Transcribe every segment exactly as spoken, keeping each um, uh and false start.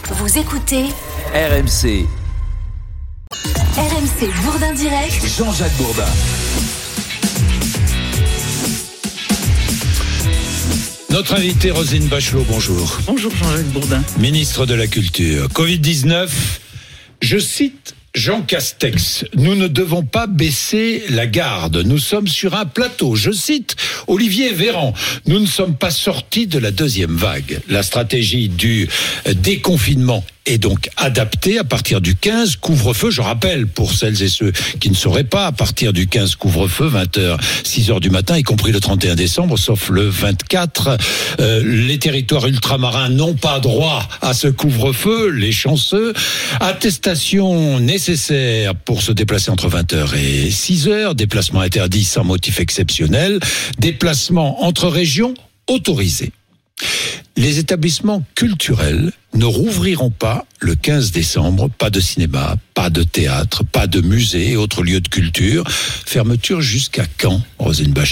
Vous écoutez R M C. R M C Bourdin Direct. Jean-Jacques Bourdin. Notre invitée Roselyne Bachelot, bonjour. Bonjour Jean-Jacques Bourdin. Ministre de la Culture. covid dix-neuf, je cite Jean Castex, nous ne devons pas baisser la garde. Nous sommes sur un plateau. Je cite Olivier Véran, nous ne sommes pas sortis de la deuxième vague. La stratégie du déconfinement est donc adaptée à partir du quinze, couvre-feu. Je rappelle, pour celles et ceux qui ne sauraient pas, à partir du quinze, couvre-feu, vingt heures, six heures du matin, y compris le trente et un décembre, sauf le vingt-quatre. Euh, les territoires ultramarins n'ont pas droit à ce couvre-feu, les chanceux. Attestation nécessaire pour se déplacer entre vingt heures et six heures, déplacement interdit sans motif exceptionnel, déplacement entre régions autorisé. Les établissements culturels ne rouvriront pas le quinze décembre, pas de cinéma, pas de théâtre, pas de musée et autres lieux de culture. Fermeture jusqu'à quand, Roselyne Bachelot ?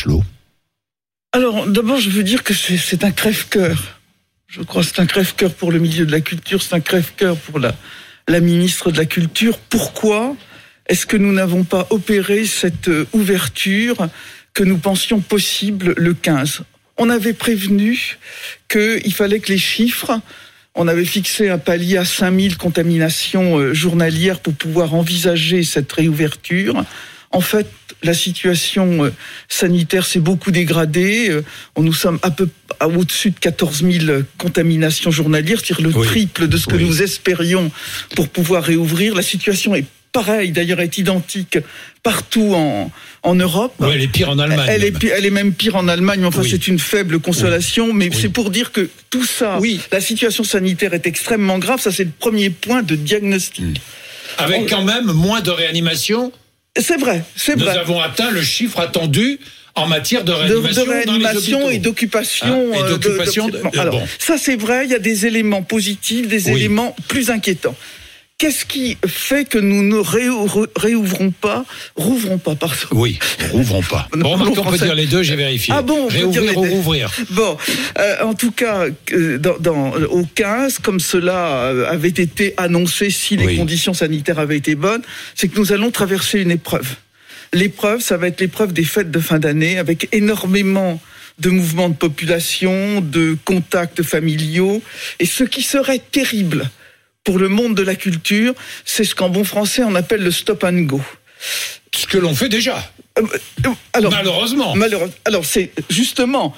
Alors, d'abord, je veux dire que c'est, c'est un crève-cœur. Je crois que c'est un crève-cœur pour le milieu de la culture, c'est un crève-cœur pour la, la ministre de la Culture. Pourquoi est-ce que nous n'avons pas opéré cette ouverture que nous pensions possible le quinze ? On avait prévenu qu'il fallait que les chiffres, on avait fixé un palier à cinq mille contaminations journalières pour pouvoir envisager cette réouverture. En fait, la situation sanitaire s'est beaucoup dégradée. Nous sommes à peu à au-dessus de quatorze mille contaminations journalières, c'est-à-dire le oui. triple de ce que oui. nous espérions pour pouvoir réouvrir. La situation est pareille, d'ailleurs, est identique partout en, en Europe. Oui, elle est pire en Allemagne. Elle est, elle est même pire en Allemagne, mais enfin, oui. c'est une faible consolation. Oui. Mais oui. c'est pour dire que tout ça, oui. la situation sanitaire est extrêmement grave. Ça, c'est le premier point de diagnostic. Mmh. Avec On... quand même moins de réanimation. C'est vrai, c'est Nous vrai. Nous avons atteint le chiffre attendu en matière de réanimation, de, de réanimation dans les et d'occupation. Ah, et d'occupation. De, de, de, de, alors, bon. ça, c'est vrai, il y a des éléments positifs, des oui. éléments plus inquiétants. Qu'est-ce qui fait que nous ne réouvrons pas, rouvrons pas, pardon. Oui, rouvrons pas. Bon, remarque, on peut dire les deux, j'ai vérifié. Ah bon, on peut réouvrir dire ou rouvrir. Bon, euh, en tout cas, dans, dans, au quinze, comme cela avait été annoncé, si les oui. conditions sanitaires avaient été bonnes, c'est que nous allons traverser une épreuve. L'épreuve, ça va être l'épreuve des fêtes de fin d'année, avec énormément de mouvements de population, de contacts familiaux, et ce qui serait terrible pour le monde de la culture, c'est ce qu'en bon français on appelle le stop and go. Ce que l'on fait déjà. Euh, alors, malheureusement. Malheureusement. Alors c'est justement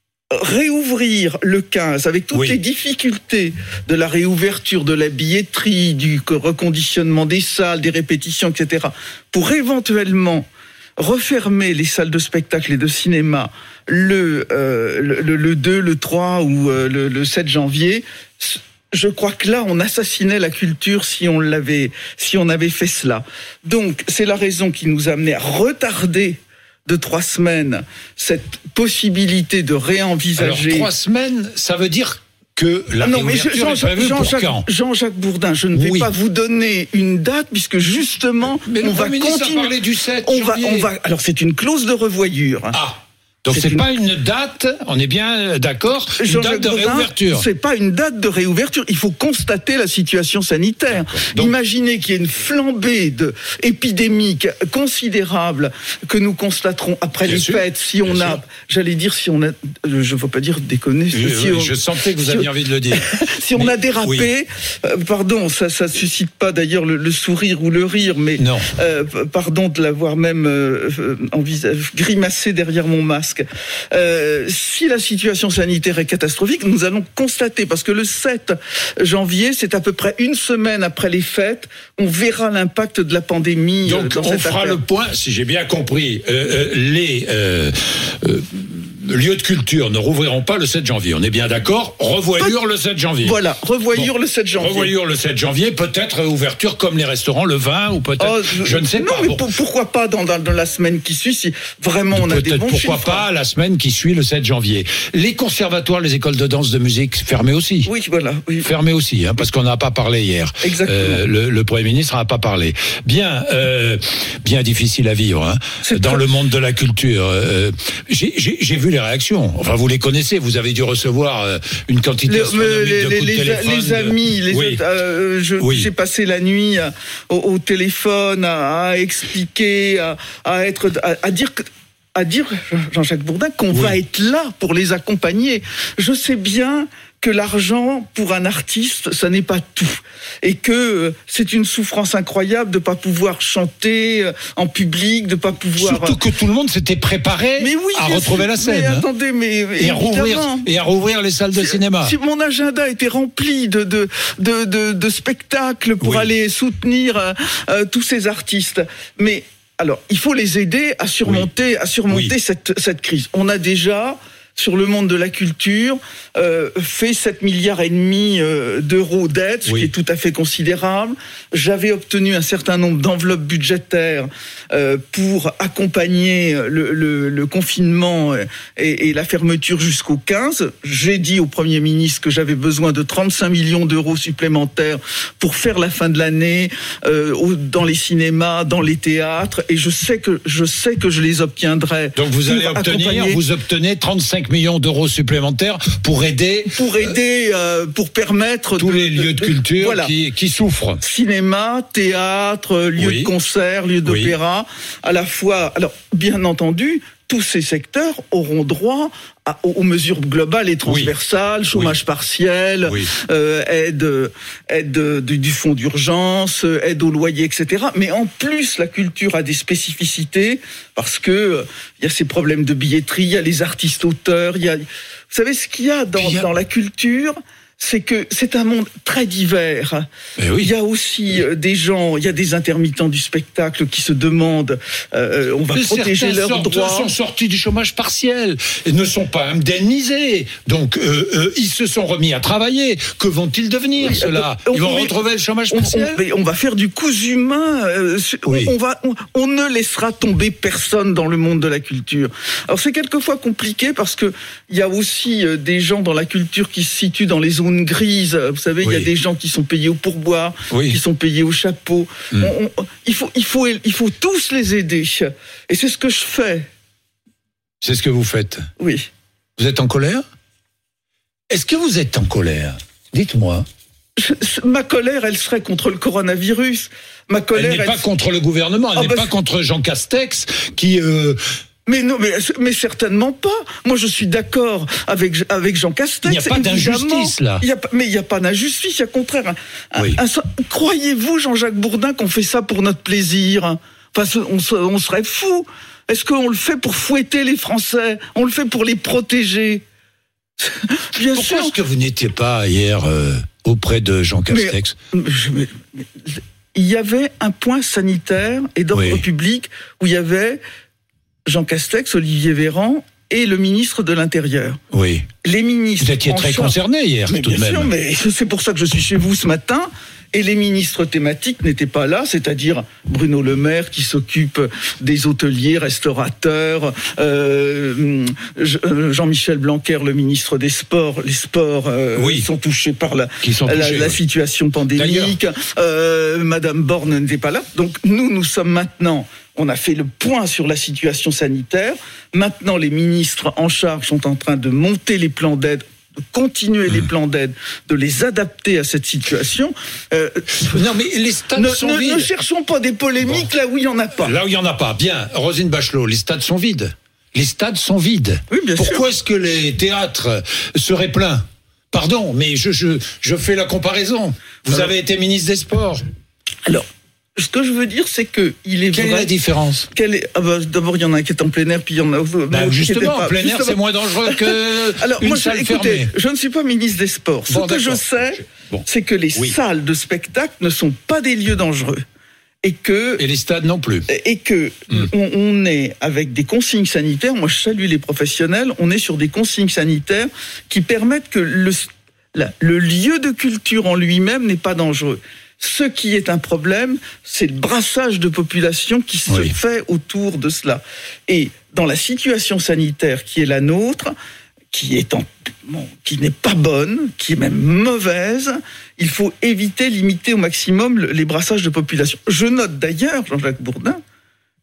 réouvrir le quinze avec toutes oui. les difficultés de la réouverture de la billetterie, du reconditionnement des salles, des répétitions, et cetera, pour éventuellement refermer les salles de spectacle et de cinéma le, euh, le, le deux, le trois ou euh, le, le sept janvier. Je crois que là, on assassinait la culture si on l'avait, si on avait fait cela. Donc, c'est la raison qui nous a amené à retarder de trois semaines cette possibilité de réenvisager. Alors, trois semaines, ça veut dire que la ah non, mais réouverture Jean, est prévue Jean, pour Jean, quand ? Jean-Jacques Bourdin, je ne vais oui. pas vous donner une date, puisque justement, mais on va continuer. A parlé du sept on va, janvier. on va, alors, c'est une clause de revoyure. Ah. Donc c'est, c'est une... pas une date, on est bien d'accord, une Jean-Jacques date de Bourdin, réouverture. C'est pas une date de réouverture, il faut constater la situation sanitaire. Donc, imaginez qu'il y ait une flambée de épidémique considérable que nous constaterons après les sûr, fêtes, si on a, sûr. j'allais dire si on a, je ne veux pas dire déconner. Je, si oui, on, je sentais que vous si aviez on, envie de le dire. si mais, on a dérapé, oui. euh, pardon, ça ça suscite pas d'ailleurs le, le sourire ou le rire, mais non. Euh, pardon de l'avoir même euh, envisagé, grimacé derrière mon masque. Euh, si la situation sanitaire est catastrophique, nous allons constater, parce que le sept janvier, c'est à peu près une semaine après les fêtes, on verra l'impact de la pandémie. Donc dans on cette fera affaire. le point, si j'ai bien compris, euh, euh, les euh, euh, lieux de culture ne rouvriront pas le sept janvier. On est bien d'accord ? Revoyure le sept janvier. Voilà, revoyure bon. le sept janvier. Revoyure le sept janvier, peut-être ouverture comme les restaurants le vingt ou peut-être, oh, je, je ne sais non, pas. Non, mais bon. pourquoi pas dans, dans, dans la semaine qui suit, si vraiment on a peut-être des bons pourquoi chiffres. pas la semaine qui suit le sept janvier. Les conservatoires, les écoles de danse, de musique, fermées aussi. Oui, voilà. Oui. Fermées aussi, hein, parce qu'on n'a pas parlé hier. Exactement. Euh, le, le Premier ministre n'a pas parlé. Bien, euh, bien difficile à vivre hein, dans très... le monde de la culture. Euh, j'ai, j'ai, j'ai vu les les réactions. Enfin, vous les connaissez, vous avez dû recevoir euh, une quantité les, astronomique les, de coups les, de téléphone. Les amis, les oui. autres, euh, je, oui. j'ai passé la nuit à, au, au téléphone à, à expliquer, à, à être, à, à dire que. à dire, Jean-Jacques Bourdin, qu'on oui. va être là pour les accompagner. Je sais bien que l'argent, pour un artiste, ça n'est pas tout. Et que c'est une souffrance incroyable de ne pas pouvoir chanter en public, de ne pas pouvoir... Surtout que tout le monde s'était préparé mais oui, à retrouver sûr, la scène. Mais attendez, mais... Et à, rouvrir, et à rouvrir les salles de si, cinéma. Si mon agenda était rempli de, de, de, de, de spectacles pour oui. aller soutenir euh, tous ces artistes. Mais... Alors, il faut les aider à surmonter, oui. à surmonter oui. cette, cette crise. On a déjà, sur le monde de la culture, euh, fait sept milliards et demi euh, d'euros d'aide, ce oui. qui est tout à fait considérable. J'avais obtenu un certain nombre d'enveloppes budgétaires euh, pour accompagner le, le, le confinement et, et la fermeture jusqu'au quinze. J'ai dit au Premier ministre que j'avais besoin de trente-cinq millions d'euros supplémentaires pour faire la fin de l'année euh, dans les cinémas, dans les théâtres, et je sais que je sais que je les obtiendrai. Donc vous allez obtenir, vous obtenez trente-cinq millions d'euros supplémentaires pour aider, pour aider, euh, pour permettre tous de, les lieux de, de culture voilà. qui, qui souffrent. Cinéma, théâtre, lieux oui. de concert, lieux d'opéra, oui. à la fois. Alors, bien entendu, tous ces secteurs auront droit à, aux mesures globales et transversales, oui. chômage oui. partiel, oui. Euh, aide, aide du, du fonds d'urgence, aide au loyer, et cetera. Mais en plus, la culture a des spécificités parce que euh, il y a ces problèmes de billetterie, il y a les artistes auteurs, il y a, vous savez ce qu'il y a dans, a... dans la culture. C'est que c'est un monde très divers. Eh oui. Il y a aussi des gens, il y a des intermittents du spectacle qui se demandent, euh, on va Mais protéger leurs droits. Certains sont sortis du chômage partiel et ne sont pas indemnisés. Donc, euh, euh, ils se sont remis à travailler. Que vont-ils devenir, oui, ceux-là on, Ils vont on, retrouver le chômage partiel on, on, on va faire du cousu humain. Euh, oui. on, va, on, on ne laissera tomber personne dans le monde de la culture. Alors, c'est quelquefois compliqué parce que il y a aussi euh, des gens dans la culture qui se situent dans les zones grise, vous savez, oui. il y a des gens qui sont payés au pourboire, oui. qui sont payés au chapeau. Mm. On, on, il faut, il faut, il faut tous les aider. Et c'est ce que je fais. C'est ce que vous faites. Oui. Vous êtes en colère ? Est-ce que vous êtes en colère ? Dites-moi. Je, ma colère, elle serait contre le coronavirus. Ma colère, elle n'est elle... pas contre le gouvernement, elle oh, n'est bah, pas contre Jean Castex qui. Euh... Mais non, mais, mais certainement pas. Moi, je suis d'accord avec, avec Jean Castex. Il n'y a pas d'injustice, là. Il y a, mais il n'y a pas d'injustice, il y a au contraire. Un, oui. un, un, croyez-vous, Jean-Jacques Bourdin, qu'on fait ça pour notre plaisir ? Enfin, on, on serait fous. Est-ce qu'on le fait pour fouetter les Français ? On le fait pour les protéger ? Bien Pourquoi sûr. Est-ce que vous n'étiez pas hier euh, auprès de Jean Castex ? mais, mais, mais, il y avait un point sanitaire et d'ordre oui. public où il y avait Jean Castex, Olivier Véran et le ministre de l'Intérieur. Oui. Les ministres. Vous étiez très charge... concerné hier, mais tout de même. Bien sûr, mais c'est pour ça que je suis chez vous ce matin. Et les ministres thématiques n'étaient pas là, c'est-à-dire Bruno Le Maire qui s'occupe des hôteliers, restaurateurs, euh, Jean-Michel Blanquer, le ministre des Sports. Les sports euh, oui. sont touchés par la, touchés, la, la situation pandémique. Euh, Madame Borne n'était pas là. Donc nous, nous sommes maintenant... On a fait le point sur la situation sanitaire. Maintenant, les ministres en charge sont en train de monter les plans d'aide, de continuer mmh. les plans d'aide, de les adapter à cette situation. Euh, non, mais les stades ne, sont ne, vides. Ne cherchons pas des polémiques bon. là où il n'y en a pas. Là où il n'y en a pas. Bien, Roselyne Bachelot, les stades sont vides. Les stades sont vides. Oui, bien Pourquoi sûr. est-ce que les théâtres seraient pleins ? Pardon, mais je, je, je fais la comparaison. Vous Alors, avez été ministre des Sports. Alors... Ce que je veux dire, c'est que il est Quelle vrai. est la différence Quelle est... ah bah, d'abord, il y en a un qui est en plein air, puis il y en a. Bah, justement, en plein air, c'est moins dangereux que Alors, une moi, salle écoutez, fermée. Je ne suis pas ministre des Sports. Bon, Ce que je sais, bon. c'est que les oui. salles de spectacle ne sont pas des lieux dangereux. Et que. Et les stades non plus. Et que mm. on, on est avec des consignes sanitaires. Moi, je salue les professionnels. On est sur des consignes sanitaires qui permettent que le, la, le lieu de culture en lui-même n'est pas dangereux. Ce qui est un problème, c'est le brassage de population qui se oui. fait autour de cela. Et dans la situation sanitaire qui est la nôtre, qui est en, bon, qui n'est pas bonne, qui est même mauvaise, il faut éviter, limiter au maximum les brassages de population. Je note d'ailleurs, Jean-Jacques Bourdin,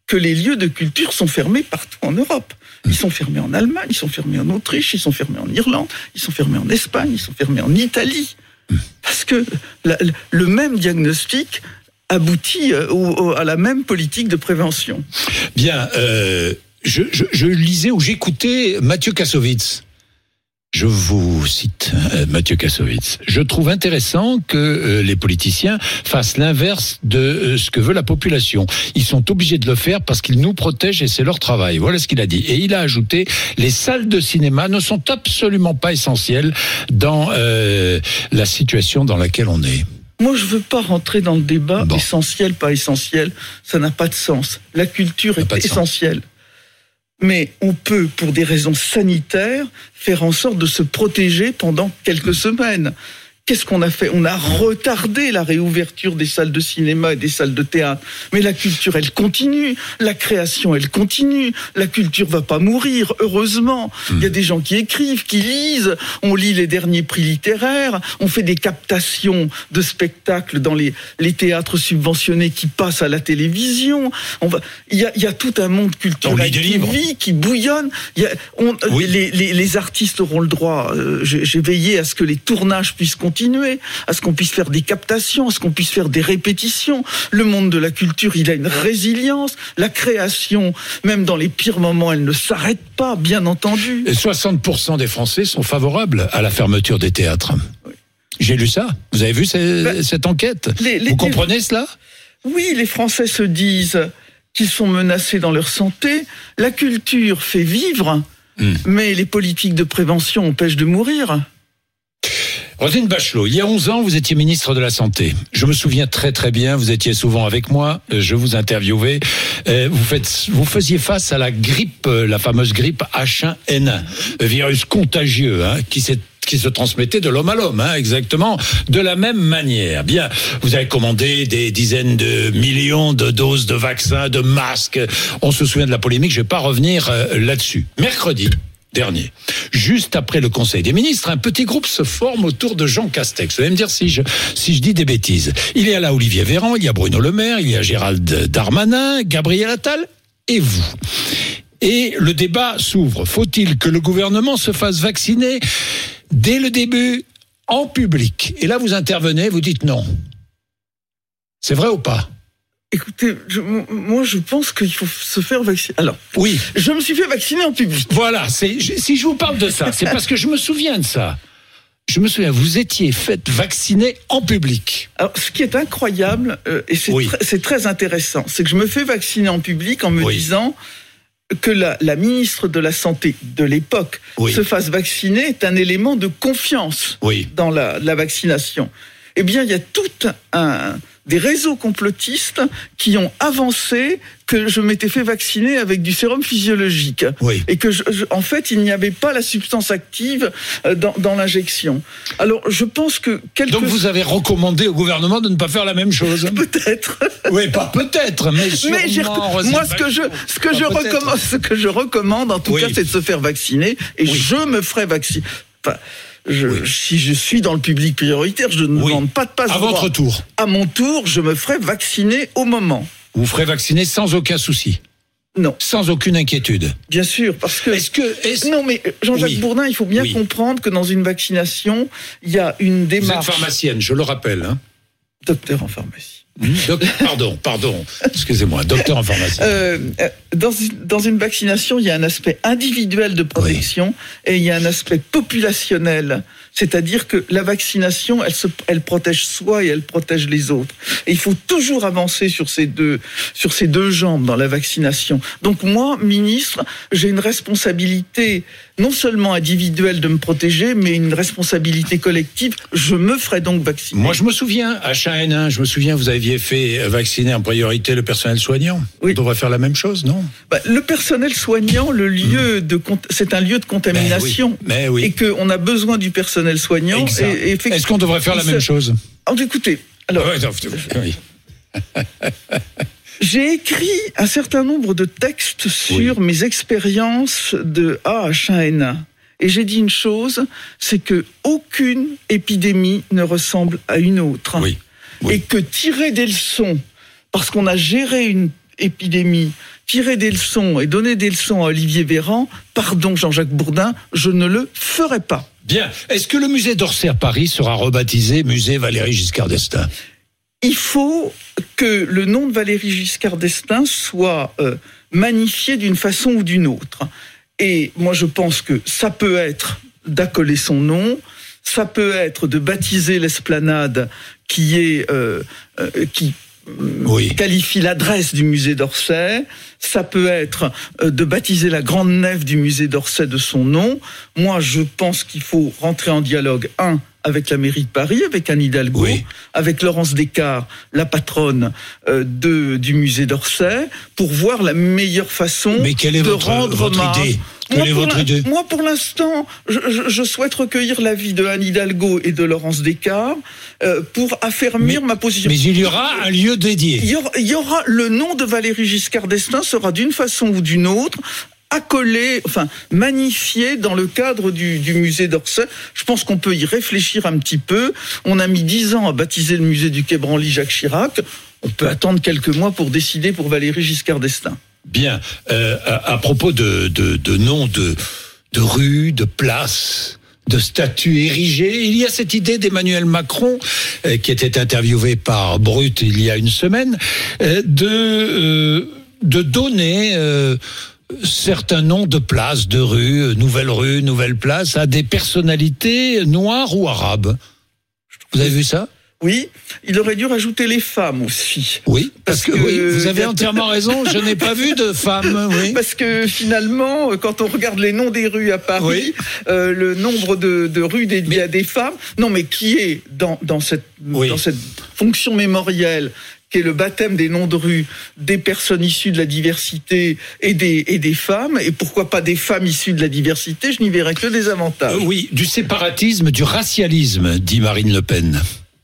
que les lieux de culture sont fermés partout en Europe. Ils sont fermés en Allemagne, ils sont fermés en Autriche, ils sont fermés en Irlande, ils sont fermés en Espagne, ils sont fermés en Italie. Parce que la, le même diagnostic aboutit au, au, à la même politique de prévention. Bien, euh, je, je, je lisais ou j'écoutais Mathieu Kassovitz. Je vous cite euh, Mathieu Kassovitz. Je trouve intéressant que euh, les politiciens fassent l'inverse de euh, ce que veut la population. Ils sont obligés de le faire parce qu'ils nous protègent et c'est leur travail. Voilà ce qu'il a dit. Et il a ajouté, les salles de cinéma ne sont absolument pas essentielles dans euh, la situation dans laquelle on est. Moi, je veux pas rentrer dans le débat Bon. essentiel, pas essentiel. Ça n'a pas de sens. La culture est essentielle. Mais on peut, pour des raisons sanitaires, faire en sorte de se protéger pendant quelques semaines. Qu'est-ce qu'on a fait ? On a retardé la réouverture des salles de cinéma et des salles de théâtre. Mais la culture, elle continue. La création, elle continue. La culture va pas mourir, heureusement. Il y a des gens qui écrivent, qui lisent. On lit les derniers prix littéraires. On fait des captations de spectacles dans les, les théâtres subventionnés qui passent à la télévision. On va, il y a, il y a tout un monde culturel qui vit, qui bouillonne. Il y a, on, oui. les, les, les artistes auront le droit. Euh, j'ai, j'ai veillé à ce que les tournages puissent continuer. Continuer, à ce qu'on puisse faire des captations, à ce qu'on puisse faire des répétitions. Le monde de la culture, il a une résilience. La création, même dans les pires moments, elle ne s'arrête pas, bien entendu. Et soixante pour cent des Français sont favorables à la fermeture des théâtres. Oui. J'ai lu ça. Vous avez vu ces, ben, cette enquête les, les, Vous comprenez les... cela ? Oui, les Français se disent qu'ils sont menacés dans leur santé. La culture fait vivre, mmh. mais les politiques de prévention empêchent de mourir. Roselyne Bachelot, il y a onze ans, vous étiez ministre de la Santé. Je me souviens très très bien, vous étiez souvent avec moi, je vous interviewais. Vous, faites, vous faisiez face à la grippe, la fameuse grippe H un N un, virus contagieux hein, qui s'est qui se transmettait de l'homme à l'homme, hein, exactement, de la même manière. Bien, vous avez commandé des dizaines de millions de doses de vaccins, de masques. On se souvient de la polémique, je ne vais pas revenir euh, là-dessus. Mercredi dernier, juste après le Conseil des ministres, un petit groupe se forme autour de Jean Castex. Vous allez me dire si je, si je dis des bêtises. Il y a là Olivier Véran, il y a Bruno Le Maire, il y a Gérald Darmanin, Gabriel Attal et vous. Et le débat s'ouvre. Faut-il que le gouvernement se fasse vacciner dès le début, en public ? Et là, vous intervenez, vous dites non. C'est vrai ou pas ? Écoutez, je, moi je pense qu'il faut se faire vacciner. Alors, oui, je me suis fait vacciner en public. Voilà, c'est, je, si je vous parle de ça, c'est parce que je me souviens de ça. Je me souviens, vous étiez fait vacciner en public. Alors, ce qui est incroyable, euh, et c'est, oui. tr- c'est très intéressant, c'est que je me fais vacciner en public en me oui. disant que la, la ministre de la Santé de l'époque oui. se fasse vacciner est un élément de confiance oui. dans la, la vaccination. Eh bien, il y a tout un... des réseaux complotistes qui ont avancé que je m'étais fait vacciner avec du sérum physiologique. Oui. Et que, je, je, en fait, il n'y avait pas la substance active dans, dans l'injection. Alors, je pense que... Quelque... Donc, vous avez recommandé au gouvernement de ne pas faire la même chose ? Peut-être. Oui, pas peut-être, mais sûrement... Mais j'ai, moi, ce que je, ce que je recommande, ce que je recommande, en tout oui. cas, c'est de se faire vacciner. Et oui. je me ferai vacciner. Enfin, Je, oui. Si je suis dans le public prioritaire, je ne oui. demande pas de passe-droit. À votre tour. À mon tour, je me ferai vacciner au moment. Vous ferez vacciner sans aucun souci ? Non. Sans aucune inquiétude ? Bien sûr, parce que... Est-ce que... Est-ce... Non, mais Jean-Jacques oui. Bourdin, il faut bien oui. comprendre que dans une vaccination, il y a une démarche... Vous êtes pharmacienne, je le rappelle. Hein. Docteur en pharmacie. Doc... Pardon, pardon, excusez-moi, docteur en pharmacie. Euh, dans, dans une vaccination, il y a un aspect individuel de protection oui. et il y a un aspect populationnel. C'est-à-dire que la vaccination, elle, se, elle protège soi et elle protège les autres. Et il faut toujours avancer sur ces deux, sur ces deux jambes dans la vaccination. Donc moi, ministre, j'ai une responsabilité non seulement individuelle de me protéger, mais une responsabilité collective. Je me ferai donc vacciner. Moi, je me souviens, H un N un, je me souviens, vous aviez fait vacciner en priorité le personnel soignant. Oui. On devrait faire la même chose, non ? Bah, le personnel soignant, le lieu mmh. de, c'est un lieu de contamination. Mais oui. Mais oui. Et qu'on a besoin du personnel soignant. Et, et effectivement, est-ce qu'on devrait faire la même chose ? Oh, écoutez, alors, ouais, non, oui. j'ai écrit un certain nombre de textes sur oui. mes expériences de H un N un. Et j'ai dit une chose, c'est que aucune épidémie ne ressemble à une autre. Oui. Oui. Et que tirer des leçons, parce qu'on a géré une épidémie tirer des leçons et donner des leçons à Olivier Véran, pardon Jean-Jacques Bourdin, je ne le ferai pas. Bien. Est-ce que le musée d'Orsay à Paris sera rebaptisé musée Valéry Giscard d'Estaing ? Il faut que le nom de Valéry Giscard d'Estaing soit euh, magnifié d'une façon ou d'une autre. Et moi, je pense que ça peut être d'accoler son nom, ça peut être de baptiser l'esplanade qui est euh, euh, qui Oui. qualifie l'adresse du musée d'Orsay. Ça peut être euh, de baptiser la grande nef du musée d'Orsay de son nom. Moi, je pense qu'il faut rentrer en dialogue, un, avec la mairie de Paris, avec Anne Hidalgo, Oui. avec Laurence Descartes, la patronne euh, de, du musée d'Orsay, pour voir la meilleure façon Mais quelle est de votre, rendre votre hommage. idée ? Moi, Quelle est pour votre la- idée ? moi, pour l'instant, je, je, je souhaite recueillir l'avis de Anne Hidalgo et de Laurence Descartes euh, pour affermir Mais- ma position. Mais il y aura un lieu Il dédié. y aura, il y aura le nom de Valéry Giscard d'Estaing sera d'une façon ou d'une autre accolé, enfin magnifié dans le cadre du, du musée d'Orsay. Je pense qu'on peut y réfléchir un petit peu. On a mis dix ans à baptiser le musée du Quai Branly Jacques Chirac. On peut attendre quelques mois pour décider pour Valéry Giscard d'Estaing. Bien. Euh, à, à propos de, de, de noms de, de rues, de places, de statues érigées, il y a cette idée d'Emmanuel Macron, euh, qui était interviewé par Brut il y a une semaine, euh, de, euh, de donner euh, certains noms de places, de rues, euh, nouvelles rues, nouvelles places, à des personnalités noires ou arabes. Vous avez vu ça ? Oui, il aurait dû rajouter les femmes aussi. Oui, parce, Parce que, que- oui, vous avez entièrement raison, je n'ai pas vu de femmes, oui. Parce que finalement, quand on regarde les noms des rues à Paris, Oui. euh, le nombre de, de rues dédiées Mais- à des femmes, non mais qui est dans, dans, cette, Oui. dans cette fonction mémorielle, qui est le baptême des noms de rue des personnes issues de la diversité et des, et des femmes, et pourquoi pas des femmes issues de la diversité, je n'y verrais que des avantages. Euh, oui, du séparatisme, du racialisme, dit Marine Le Pen.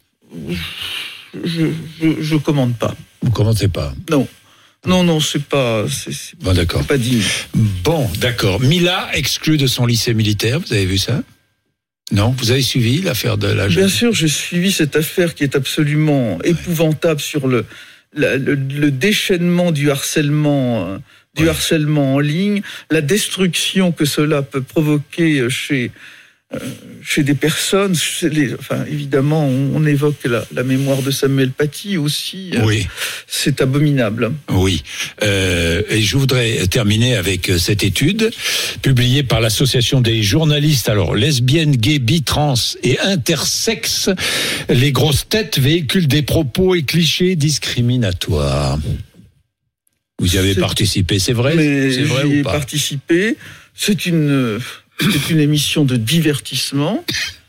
Je, je, je commande pas. Vous commentez pas. Non. Non, non, c'est pas, c'est, c'est Bon, d'accord. pas digne. Bon, d'accord. Mila exclue de son lycée militaire, vous avez vu ça ? Non, vous avez suivi l'affaire de la jeune. Bien sûr, j'ai suivi cette affaire qui est absolument épouvantable sur le, la- le, le déchaînement du harcèlement, euh, du Ouais. harcèlement en ligne, la destruction que cela peut provoquer chez euh, chez des personnes. Chez les, enfin, évidemment, on, on évoque la, la mémoire de Samuel Paty aussi. euh, Oui, C'est abominable. oui. Euh, et je voudrais terminer avec cette étude publiée par l'association des journalistes, alors lesbiennes, gays, bi, trans et intersexes. Les grosses têtes véhiculent des propos et clichés discriminatoires. Vous y avez C'est- participé, c'est vrai ? Mais C'est vrai j'y ai ou pas ? participé. C'est une, c'est une émission de divertissement.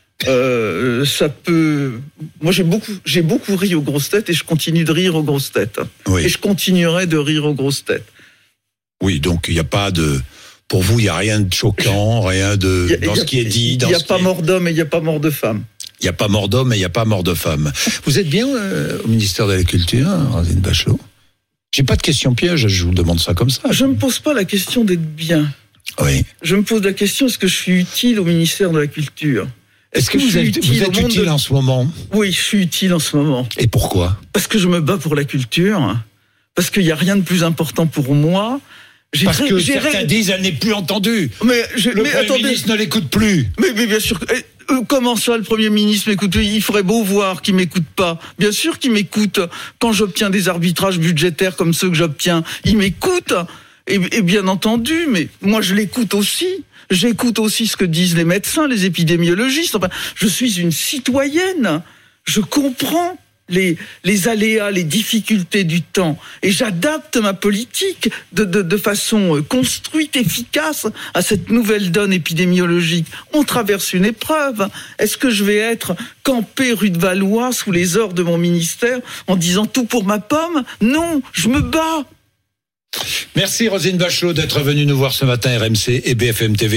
Euh, ça peut. Moi, j'ai beaucoup, j'ai beaucoup ri aux grosses têtes et je continue de rire aux grosses têtes. Oui. Et je continuerai de rire aux grosses têtes. Oui, donc il n'y a pas de... Pour vous, il n'y a rien de choquant, rien de... Il y a- dans il y ce a- qui est dit, Il dans n'y a ce pas qui est- mort d'homme et il n'y a pas mort de femme. Il n'y a pas mort d'homme et il n'y a pas mort de femme. Vous êtes bien euh, au ministère de la Culture, Roselyne Bachelot ? J'ai pas de question piège, je vous demande ça comme ça. Je ne me pose pas la question d'être bien. Oui. Je me pose la question, est-ce que je suis utile au ministère de la Culture ? Est-ce que, je vous suis êtes, vous utile au êtes monde utile de- en ce moment ? Oui, je suis utile en ce moment. Et pourquoi ? Parce que je me bats pour la culture. Parce qu'il n'y a rien de plus important pour moi. J'ai Parce ré- que j'ai certains ré- disent elle n'est plus entendue. Mais, je- Le mais Premier attendez, ministre ne l'écoute plus. mais, mais bien sûr, que- eh, euh, comment ça le Premier ministre m'écoute ? Il ferait beau voir qu'il m'écoute pas. Bien sûr qu'il m'écoute. Quand j'obtiens des arbitrages budgétaires comme ceux que j'obtiens, il m'écoute. Et, et bien entendu, mais moi je l'écoute aussi. J'écoute aussi ce que disent les médecins, les épidémiologistes. Enfin, je suis une citoyenne. Je comprends les, les aléas, les difficultés du temps. Et j'adapte ma politique de, de, de façon euh, construite, efficace à cette nouvelle donne épidémiologique. On traverse une épreuve. Est-ce que je vais être campé rue de Valois sous les ordres de mon ministère en disant tout pour ma pomme ? Non, je me bats. Merci Roselyne Bachelot d'être venue nous voir ce matin, R M C et B F M T V.